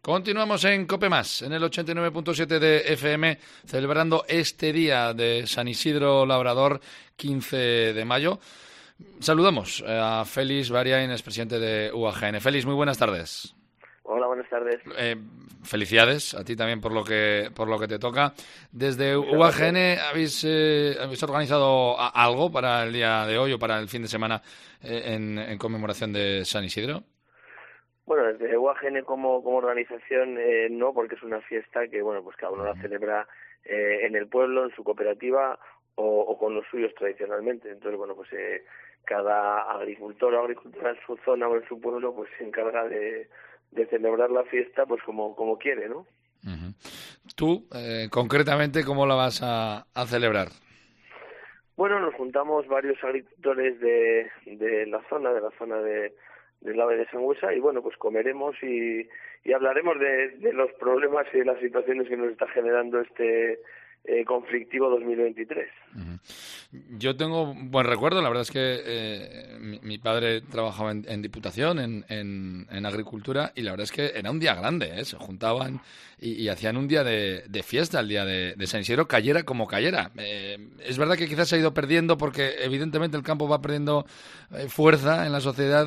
Continuamos en COPE+, en el 89.7 de FM, celebrando este día de San Isidro Labrador, 15 de mayo. Saludamos a Félix Bariain, expresidente de UAGN. Félix, muy buenas tardes. Hola, buenas tardes. Felicidades a ti también por lo que te toca. Desde Muchas UAGN gracias. habéis organizado algo para el día de hoy o para el fin de semana en conmemoración de San Isidro. Bueno, desde UAGN como organización no, porque es una fiesta que bueno, pues cada uno la celebra en el pueblo, en su cooperativa o con los suyos tradicionalmente. Entonces, bueno, pues cada agricultor o agricultora en su zona o en su pueblo pues se encarga de celebrar la fiesta pues como quiere, ¿no? Uh-huh. Tú, concretamente, ¿cómo la vas a celebrar? Bueno, nos juntamos varios agricultores de la zona, del AVE de Sangüesa, y bueno, pues comeremos y hablaremos de los problemas y de las situaciones que nos está generando este conflictivo 2023. Uh-huh. Yo tengo buen recuerdo, la verdad es que mi padre trabajaba en Diputación, en Agricultura, y la verdad es que era un día grande, se juntaban y hacían un día de fiesta, el día de San Isidro, cayera como cayera. Es verdad que quizás se ha ido perdiendo porque evidentemente el campo va perdiendo fuerza en la sociedad,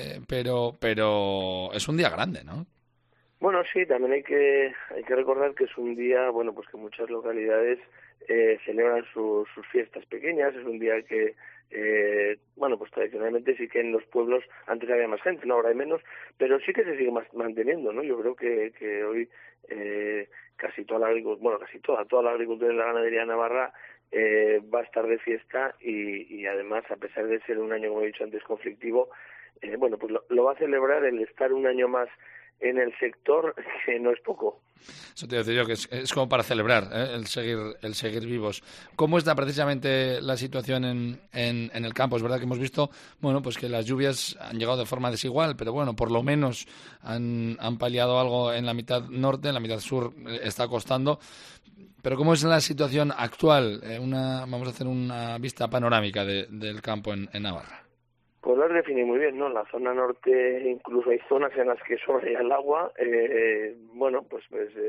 pero es un día grande, ¿no? Bueno, sí, también hay que recordar que es un día, bueno, pues que muchas localidades celebran sus fiestas pequeñas. Es un día que, bueno, pues tradicionalmente sí que en los pueblos antes había más gente, no, ahora hay menos, pero sí que se sigue manteniendo, ¿no? Yo creo que hoy casi toda la agricultura, toda la agricultura y la ganadería de Navarra va a estar de fiesta y además, a pesar de ser un año, como he dicho antes, conflictivo, bueno, pues lo va a celebrar el estar un año más en el sector, que no es poco. Eso te iba a decir yo, que es como para celebrar el seguir vivos. ¿Cómo está precisamente la situación en el campo? Es verdad que hemos visto, bueno, pues que las lluvias han llegado de forma desigual, pero bueno, por lo menos han paliado algo en la mitad norte, en la mitad sur está costando. Pero ¿cómo es la situación actual? Vamos a hacer una vista panorámica del campo en Navarra. Pues lo has definido muy bien, ¿no? En la zona norte incluso hay zonas en las que sobra ya el agua. Bueno, pues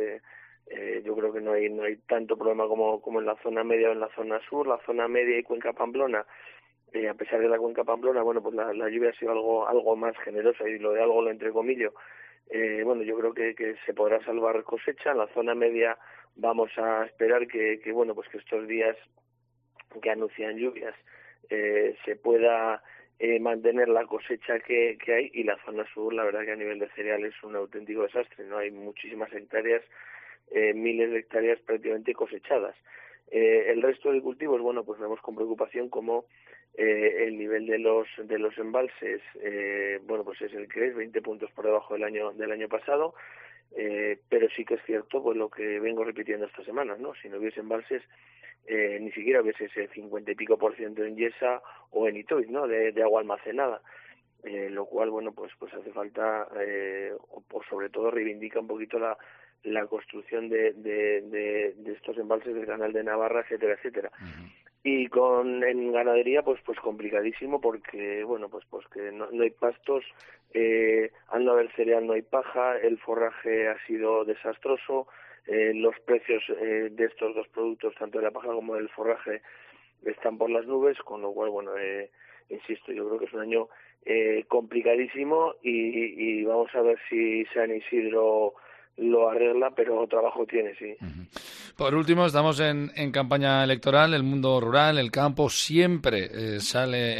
yo creo que no hay tanto problema como en la zona media o en la zona sur. La zona media y Cuenca Pamplona, a pesar de la Cuenca Pamplona, bueno, pues la lluvia ha sido algo más generosa, y lo de algo lo entrecomillo. Bueno, yo creo que se podrá salvar cosecha. En la zona media vamos a esperar que bueno, pues que estos días que anuncian lluvias se pueda mantener la cosecha que hay, y la zona sur, la verdad que a nivel de cereal es un auténtico desastre, no hay muchísimas hectáreas, miles de hectáreas prácticamente cosechadas. El resto de cultivos, bueno, pues vemos con preocupación como el nivel de los embalses, bueno, pues es el que es, 20 puntos por debajo del año pasado, pero sí que es cierto, pues lo que vengo repitiendo estas semanas, ¿no? Si no hubiese embalses, ni siquiera hubiese ese 50 y pico % en Yesa o en Itoiz, ¿no? De agua almacenada, lo cual, bueno, pues hace falta, o sobre todo reivindica un poquito la construcción de estos embalses del Canal de Navarra, etcétera, etcétera. Uh-huh. Y en ganadería pues complicadísimo, porque bueno, pues que no hay pastos, al no haber cereal no hay paja, el forraje ha sido desastroso, los precios de estos dos productos, tanto de la paja como del forraje, están por las nubes, con lo cual, bueno, insisto, yo creo que es un año complicadísimo, y vamos a ver si San Isidro lo arregla, pero trabajo tiene, sí. Uh-huh. Por último, estamos en campaña electoral. El mundo rural, el campo, siempre sale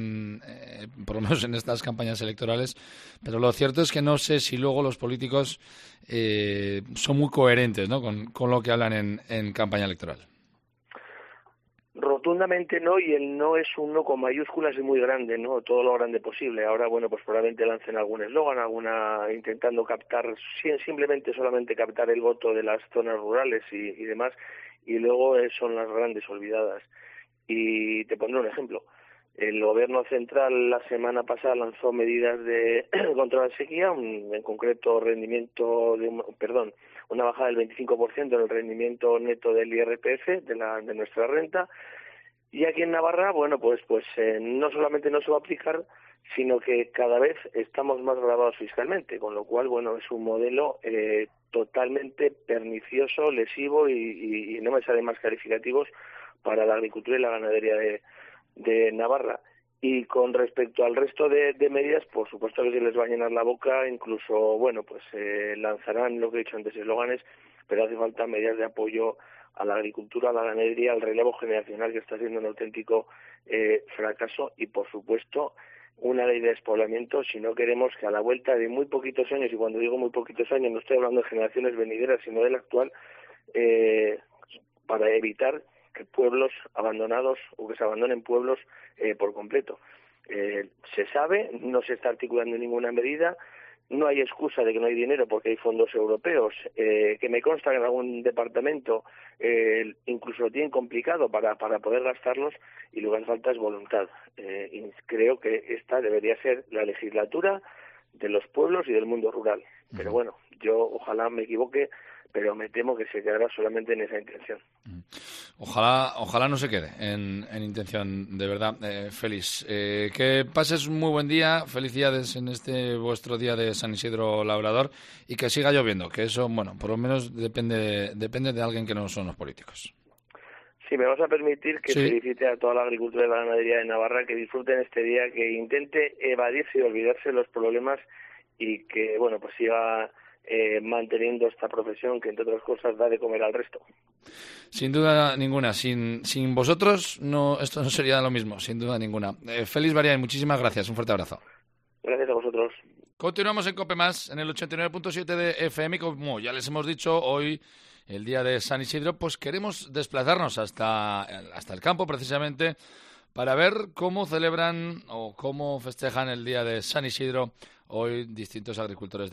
por lo menos en estas campañas electorales, pero lo cierto es que no sé si luego los políticos son muy coherentes, ¿no?, con lo que hablan en campaña electoral. Rotundamente no, y el no es un no con mayúsculas y muy grande, ¿no? Todo lo grande posible. Ahora, bueno, pues probablemente lancen algún eslogan, intentando captar, simplemente solamente captar el voto de las zonas rurales y demás, y luego son las grandes olvidadas. Y te pondré un ejemplo. El gobierno central la semana pasada lanzó medidas contra la sequía, en concreto una bajada del 25% en el rendimiento neto del IRPF de nuestra renta. Y aquí en Navarra, bueno, pues no solamente no se va a aplicar, sino que cada vez estamos más grabados fiscalmente, con lo cual, bueno, es un modelo totalmente pernicioso, lesivo y no me salen más calificativos para la agricultura y la ganadería de Navarra. Y con respecto al resto de medidas, por supuesto que se les va a llenar la boca, incluso, bueno, pues lanzarán, lo que he dicho antes, eslóganes, pero hace falta medidas de apoyo a la agricultura, a la ganadería, al relevo generacional, que está siendo un auténtico fracaso, y por supuesto una ley de despoblamiento si no queremos que a la vuelta de muy poquitos años, y cuando digo muy poquitos años no estoy hablando de generaciones venideras, sino de la actual, para evitar que pueblos abandonados o que se abandonen pueblos por completo. Se sabe, no se está articulando ninguna medida, no hay excusa de que no hay dinero porque hay fondos europeos, que me consta que en algún departamento incluso lo tienen complicado para poder gastarlos, y lo que hace falta es voluntad. Y creo que esta debería ser la legislatura de los pueblos y del mundo rural. Pero bueno, yo ojalá me equivoque, pero me temo que se quedará solamente en esa intención. Ojalá no se quede en intención, de verdad, Félix. Que pases un muy buen día, felicidades en este vuestro día de San Isidro Labrador, y que siga lloviendo, que eso, bueno, por lo menos depende de alguien que no son los políticos. Si me vas a permitir que Sí. felicite a toda la agricultura y la ganadería de Navarra, que disfruten este día, que intente evadirse y olvidarse de los problemas, y que, bueno, pues siga manteniendo esta profesión que, entre otras cosas, da de comer al resto. Sin duda ninguna. Sin vosotros esto no sería lo mismo, sin duda ninguna. Félix Varián, muchísimas gracias. Un fuerte abrazo. Gracias a vosotros. Continuamos en COPE+, en el 89.7 de FM. Como ya les hemos dicho, hoy, el día de San Isidro, pues queremos desplazarnos hasta el campo, precisamente, para ver cómo celebran o cómo festejan el día de San Isidro hoy distintos agricultores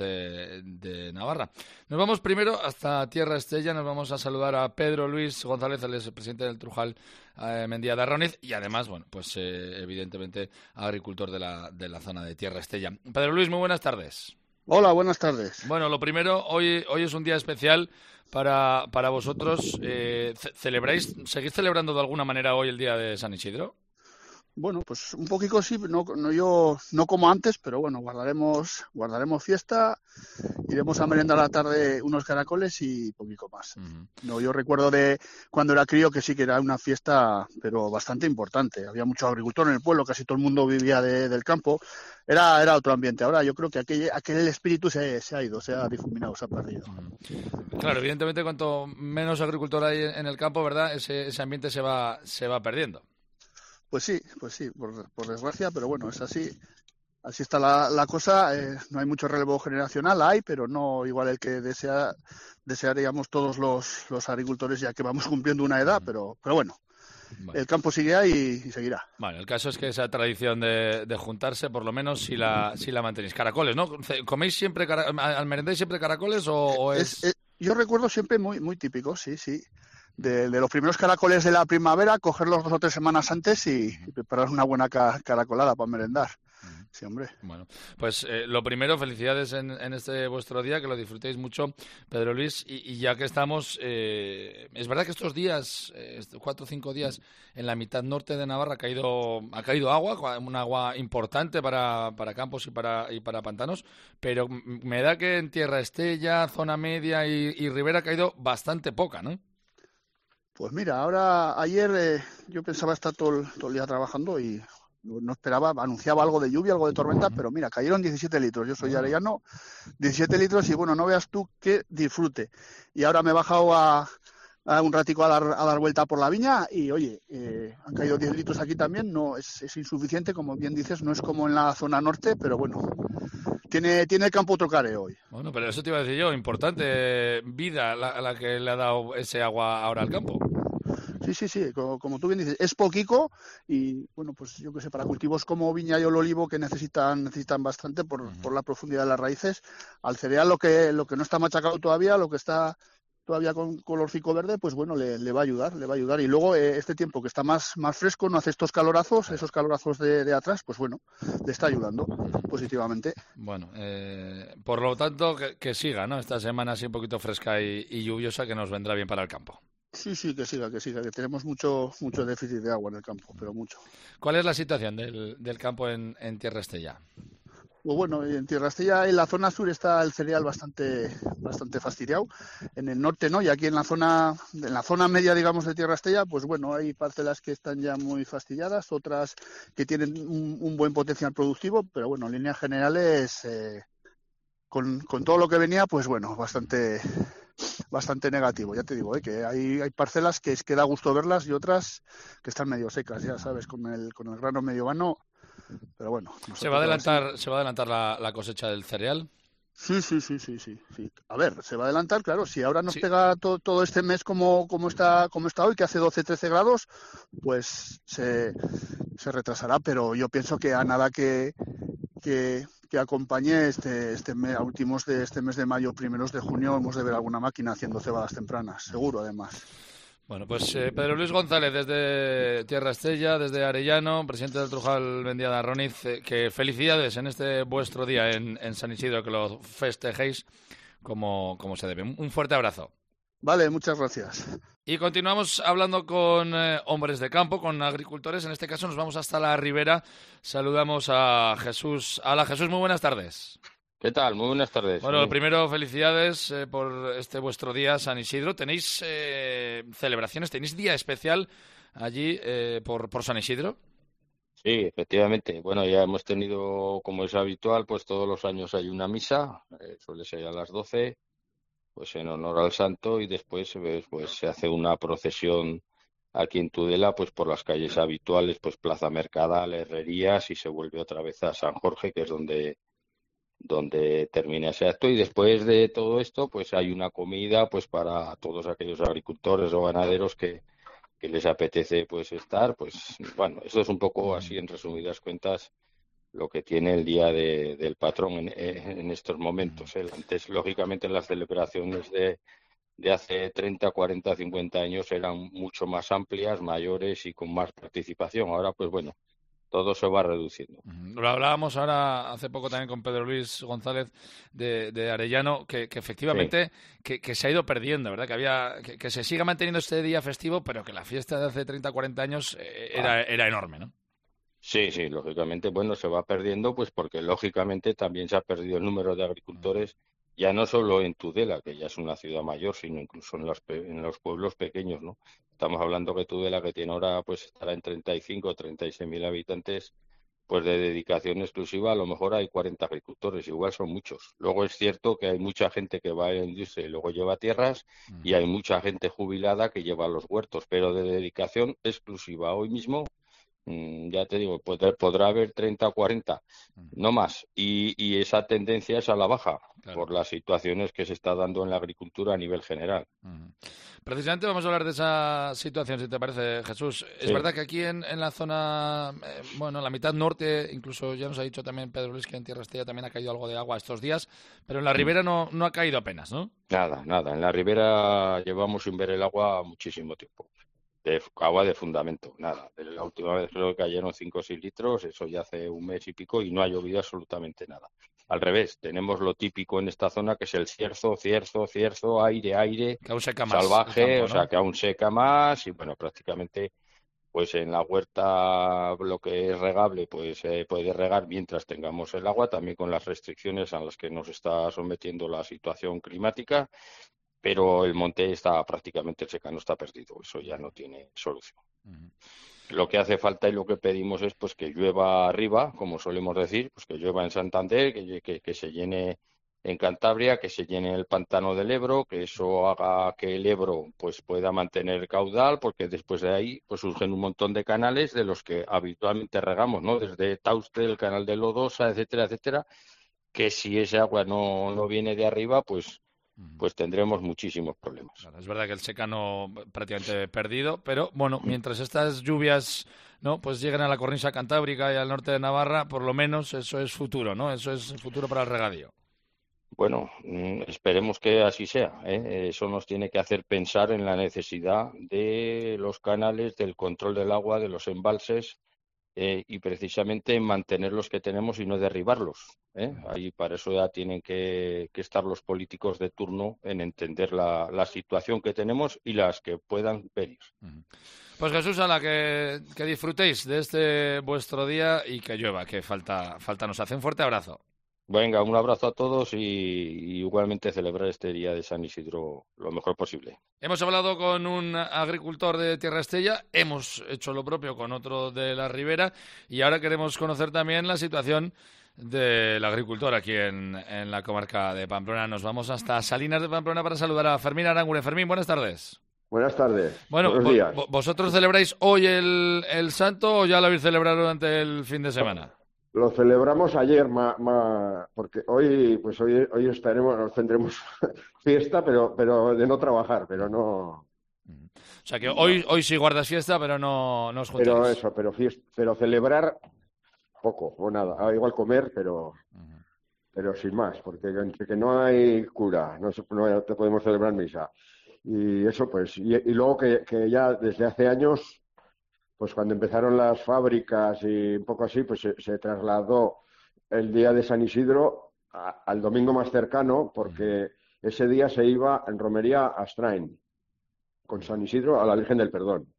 de Navarra. Nos vamos primero hasta Tierra Estella, nos vamos a saludar a Pedro Luis González, el presidente del Trujal Mendía de Arrauniz, y además, bueno, pues evidentemente agricultor de la zona de Tierra Estella. Pedro Luis, muy buenas tardes. Hola, buenas tardes. Bueno, lo primero, hoy es un día especial para vosotros. ¿Seguís celebrando de alguna manera hoy el día de San Isidro? Bueno, pues un poquito sí, yo no como antes, pero bueno, guardaremos fiesta, iremos a merendar a la tarde unos caracoles y poquito más. Uh-huh. No, yo recuerdo de cuando era crío que sí que era una fiesta, pero bastante importante. Había mucho agricultor en el pueblo, casi todo el mundo vivía del campo. Era otro ambiente. Ahora yo creo que aquel espíritu se ha ido, se ha difuminado, se ha perdido. Uh-huh. Claro, evidentemente cuanto menos agricultor hay en el campo, ¿verdad? Ese ambiente se va perdiendo. Pues sí, por desgracia, pero bueno, es así. Así está la cosa. No hay mucho relevo generacional, pero no igual el que desearíamos todos los agricultores, ya que vamos cumpliendo una edad, pero bueno. Vale. El campo sigue ahí y seguirá. Vale, el caso es que esa tradición de juntarse, por lo menos, si la mantenéis. Caracoles, ¿no? ¿Coméis siempre, almerendáis siempre caracoles o es...? Yo recuerdo siempre muy típico, sí. De los primeros caracoles de la primavera, cogerlos 2 o 3 semanas antes y preparar una buena caracolada para merendar. Sí, hombre. Bueno, pues lo primero, felicidades en este vuestro día, que lo disfrutéis mucho, Pedro Luis. Y ya que estamos, es verdad que estos días, 4 o 5 días, en la mitad norte de Navarra ha caído agua, un agua importante para campos y para pantanos, pero me da que en Tierra Estella, zona media y ribera ha caído bastante poca, ¿no? Pues mira, ayer yo pensaba estar todo el día trabajando y no esperaba, anunciaba algo de lluvia, algo de tormenta, pero mira, cayeron 17 litros. Yo soy arellano, 17 litros y bueno, no veas tú qué disfrute. Y ahora me he bajado a un ratico a dar vuelta por la viña y oye, han caído 10 litros aquí también, no es insuficiente, como bien dices, no es como en la zona norte, pero bueno, tiene el campo otro careo hoy. Bueno, pero eso te iba a decir yo, importante vida la que le ha dado ese agua ahora al campo. Sí, como tú bien dices, es poquito y bueno, pues yo que sé, para cultivos como viña y el olivo que necesitan bastante por la profundidad de las raíces, al cereal lo que no está machacado todavía, lo que está todavía con colorcico verde, pues bueno, le va a ayudar. Y luego este tiempo que está más fresco, no hace esos calorazos de atrás, pues bueno, le está ayudando positivamente. Bueno, por lo tanto, que siga, ¿no? Esta semana así un poquito fresca y lluviosa, que nos vendrá bien para el campo. Sí, sí, que siga, que tenemos mucho déficit de agua en el campo, pero mucho. ¿Cuál es la situación del campo en Tierra Estella? Pues bueno, en Tierra Estella, en la zona sur está el cereal bastante fastidiado. En el norte no, y aquí en la zona media, digamos, de Tierra Estella, pues bueno, hay parcelas que están ya muy fastidiadas, otras que tienen un buen potencial productivo, pero bueno, en líneas generales, con todo lo que venía, pues bueno, bastante negativo. Ya te digo, que hay parcelas que da gusto verlas y otras que están medio secas, ya sabes, con el grano medio vano. Pero bueno, nos ¿Se va a toca a ver si. adelantar la cosecha del cereal? Sí. A ver, se va a adelantar, claro. Si ahora nos Sí. pega todo este mes como está hoy, que hace 12, 13 grados, pues se retrasará. Pero yo pienso que a nada que acompañe a últimos de este mes de mayo, primeros de junio, hemos de ver alguna máquina haciendo cebadas tempranas, seguro, además. Bueno, pues Pedro Luis González desde Tierra Estella, desde Arellano, presidente del Trujal Vendía de Arroniz, que felicidades en este vuestro día en San Isidro, que lo festejéis como se debe. Un fuerte abrazo. Vale, muchas gracias. Y continuamos hablando con hombres de campo, con agricultores. En este caso nos vamos hasta la Ribera. Saludamos a Jesús. Hola Jesús, muy buenas tardes. ¿Qué tal? Muy buenas tardes. Bueno, lo primero, felicidades por este vuestro día San Isidro. ¿Tenéis celebraciones? ¿Tenéis día especial allí por San Isidro? Sí, efectivamente. Bueno, ya hemos tenido, como es habitual, pues todos los años hay una misa, suele ser a las 12, pues en honor al santo, y después pues se hace una procesión aquí en Tudela, pues por las calles habituales, pues Plaza Mercadal, Herrerías, y se vuelve otra vez a San Jorge, que es donde termina ese acto, y después de todo esto pues hay una comida pues para todos aquellos agricultores o ganaderos que les apetece pues estar, pues bueno, eso es un poco así en resumidas cuentas lo que tiene el día del patrón en estos momentos. Antes, lógicamente, las celebraciones de hace 30, 40, 50 años eran mucho más amplias, mayores y con más participación. Ahora, pues bueno, todo se va reduciendo. Lo hablábamos ahora hace poco también con Pedro Luis González de Arellano, que efectivamente que se ha ido perdiendo, ¿verdad? Que se siga manteniendo este día festivo, pero que la fiesta de hace 30, 40 años era enorme, ¿no? Sí, sí, lógicamente, bueno, se va perdiendo, pues porque lógicamente también se ha perdido el número de agricultores, ya no solo en Tudela, que ya es una ciudad mayor, sino incluso en los pueblos pequeños, ¿no? Estamos hablando que Tudela, que tiene ahora, pues estará en 35 o 36 mil habitantes, pues de dedicación exclusiva, a lo mejor hay 40 agricultores, igual son muchos. Luego es cierto que hay mucha gente que va a la industria y luego lleva tierras, y hay mucha gente jubilada que lleva los huertos, pero de dedicación exclusiva. Hoy mismo ya te digo, podrá haber 30 o 40, no más. Y esa tendencia es a la baja, Claro. por las situaciones que se está dando en la agricultura a nivel general. Precisamente vamos a hablar de esa situación, si te parece, Jesús. Es Sí. verdad que aquí en la zona, bueno, la mitad norte, incluso ya nos ha dicho también Pedro Luis que en Tierra Estella también ha caído algo de agua estos días, pero en la Ribera no ha caído apenas, ¿no? Nada. En la ribera llevamos sin ver el agua muchísimo tiempo. Agua de fundamento, nada. La última vez creo que cayeron 5 o 6 litros, eso ya hace un mes y pico, y no ha llovido absolutamente nada. Al revés, tenemos lo típico en esta zona, que es el cierzo, aire, Que aún seca más salvaje, el campo, o sea, ¿no? que aún seca más, y bueno, prácticamente, pues en la huerta lo que es regable, pues se puede regar mientras tengamos el agua, también con las restricciones a las que nos está sometiendo la situación climática, pero el monte está prácticamente, el secano está perdido, eso ya no tiene solución. Lo que hace falta y lo que pedimos es pues que llueva arriba, como solemos decir, pues que llueva en Santander, que se llene en Cantabria, que se llene el pantano del Ebro, que eso haga que el Ebro pues pueda mantener caudal, porque después de ahí pues surgen un montón de canales de los que habitualmente regamos, ¿no? Desde Tauste, el canal de Lodosa, etcétera, que si ese agua no viene de arriba, pues tendremos muchísimos problemas. Claro, es verdad que el secano prácticamente perdido, pero bueno, mientras estas lluvias no pues lleguen a la cornisa cantábrica y al norte de Navarra, por lo menos eso es futuro, ¿no? Eso es futuro para el regadío. Bueno, esperemos que así sea, ¿eh? Eso nos tiene que hacer pensar en la necesidad de los canales, del control del agua, de los embalses, y precisamente mantener los que tenemos y no derribarlos. Ahí para eso ya tienen que estar los políticos de turno en entender la situación que tenemos y las que puedan venir. Pues Jesús, a la que disfrutéis de este vuestro día y que llueva, que falta nos hace. Un fuerte abrazo. Venga, un abrazo a todos y igualmente celebrar este día de San Isidro lo mejor posible. Hemos hablado con un agricultor de Tierra Estella, hemos hecho lo propio con otro de la Ribera y ahora queremos conocer también la situación del agricultor aquí en la comarca de Pamplona. Nos vamos hasta Salinas de Pamplona para saludar a Fermín Aranguren. Fermín, buenas tardes. Buenas tardes. Bueno, buenos días. ¿Vosotros celebráis hoy el Santo o ya lo habéis celebrado durante el fin de semana? Lo celebramos ayer, porque hoy nos tendremos fiesta, pero de no trabajar, pero no. O sea que hoy sí guardas fiesta, pero no os juntáis. Pero celebrar poco o nada. Igual comer, pero sin más, porque entre que no hay cura, no te podemos celebrar misa. Y eso pues, y luego que ya desde hace años, pues cuando empezaron las fábricas y un poco así, pues se trasladó el día de San Isidro al domingo más cercano, porque ese día se iba en romería a Strain, con San Isidro a la Virgen del Perdón.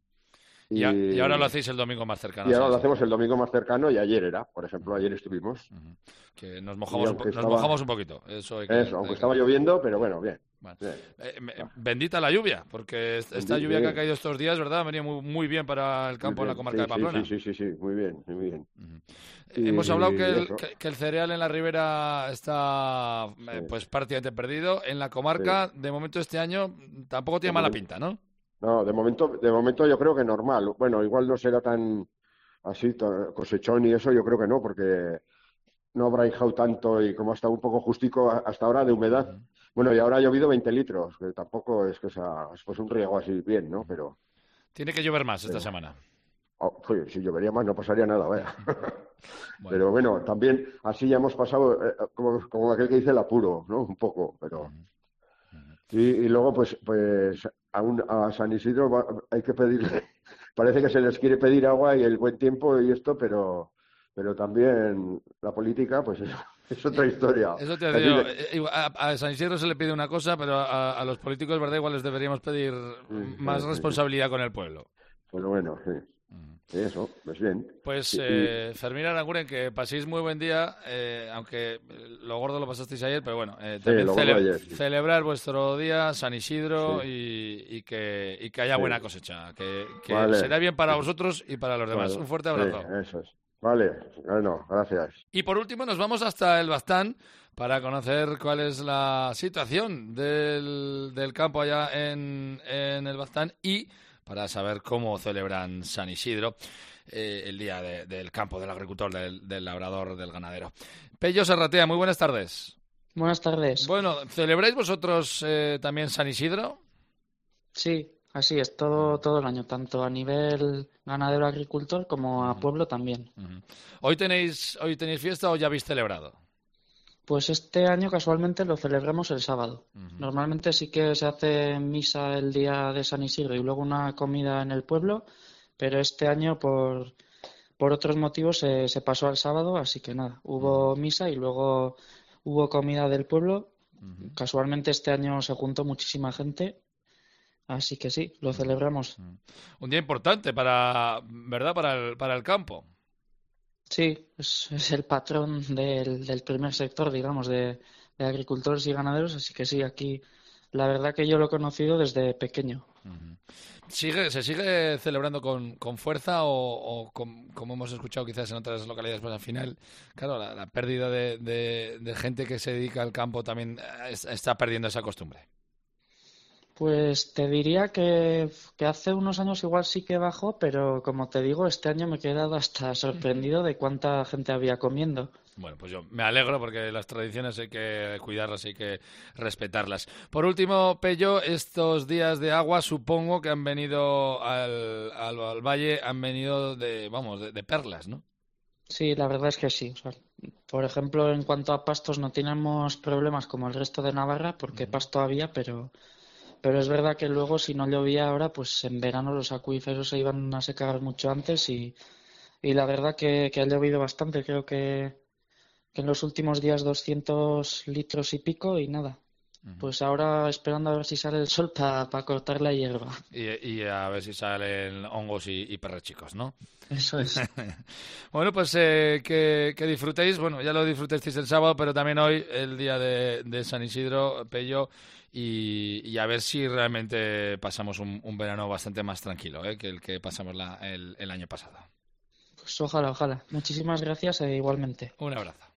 Y ahora lo hacéis el domingo más cercano. Y ahora lo hacemos el domingo más cercano y ayer era, por ejemplo, ayer estuvimos. Que nos mojamos un poquito. Eso, aunque estaba lloviendo, pero bueno, bien. Bueno. Bendita la lluvia, porque esta lluvia que ha caído estos días, ¿verdad? Venía muy bien para el campo en la comarca de Pamplona. Sí, muy bien. Hemos hablado que el cereal en la Ribera está pues prácticamente perdido. En la comarca, de momento este año, tampoco tiene mala pinta, ¿no? No, de momento yo creo que normal. Bueno, igual no será tan así cosechón y eso, yo creo que no, porque no habrá hijado tanto y como ha estado un poco justico hasta ahora de humedad. Bueno, y ahora ha llovido 20 litros, que tampoco es que sea pues un riego así bien, ¿no? Pero tiene que llover más esta semana. Si llovería más no pasaría nada, vaya. Bueno. Pero bueno, también así ya hemos pasado, como aquel que dice el apuro, ¿no? Un poco, pero... Y luego, pues a San Isidro hay que pedirle, parece que se les quiere pedir agua y el buen tiempo y esto, pero también la política, pues es otra historia. Eso te digo, a San Isidro se le pide una cosa, pero a los políticos, ¿verdad? Igual les deberíamos pedir más responsabilidad con el pueblo. Pero bueno, sí. Eso, pues bien. Pues Fermín Aranguren, que paséis muy buen día, aunque lo gordo lo pasasteis ayer, pero bueno, también celebrar vuestro día, San Isidro, y que haya buena cosecha, que será bien para vosotros y para los demás. Un fuerte abrazo. Sí, eso es. Vale, bueno, gracias. Y por último nos vamos hasta el Baztán para conocer cuál es la situación del campo allá en el Baztán y para saber cómo celebran San Isidro, el día del campo, del agricultor, del labrador, del ganadero. Pello Serratea, muy buenas tardes. Buenas tardes. Bueno, ¿celebráis vosotros también San Isidro? Sí, así es, todo el año, tanto a nivel ganadero-agricultor como a pueblo también. ¿Hoy tenéis fiesta o ya habéis celebrado? Pues este año casualmente lo celebramos el sábado. Normalmente sí que se hace misa el día de San Isidro y luego una comida en el pueblo, pero este año por otros motivos se pasó al sábado, así que nada, hubo misa y luego hubo comida del pueblo. Casualmente este año se juntó muchísima gente, así que sí, lo celebramos. Un día importante ¿verdad? Para el campo. Sí, es el patrón del primer sector, digamos, de agricultores y ganaderos, así que sí, aquí la verdad que yo lo he conocido desde pequeño. ¿Se sigue celebrando con fuerza o como hemos escuchado quizás en otras localidades, pues al final, claro, la pérdida de gente que se dedica al campo también está perdiendo esa costumbre? Pues te diría que hace unos años igual sí que bajó, pero como te digo, este año me he quedado hasta sorprendido de cuánta gente había comiendo. Bueno, pues yo me alegro porque las tradiciones hay que cuidarlas, hay que respetarlas. Por último, Pello, estos días de agua supongo que han venido al valle, han venido de perlas, ¿no? Sí, la verdad es que sí. O sea, por ejemplo, en cuanto a pastos no tenemos problemas como el resto de Navarra, porque pasto había, pero es verdad que luego si no llovía ahora, pues en verano los acuíferos se iban a secar mucho antes y y la verdad que ha llovido bastante, creo que en los últimos días 200 litros y pico y nada. Pues ahora esperando a ver si sale el sol para cortar la hierba. Y a ver si salen hongos y perrechicos, ¿no? Eso es. Bueno, pues que disfrutéis. Bueno, ya lo disfrutasteis el sábado, pero también hoy, el día de San Isidro, Pello, y a ver si realmente pasamos un verano bastante más tranquilo, que el que pasamos el año pasado. Pues ojalá, ojalá. Muchísimas gracias e igualmente. Un abrazo.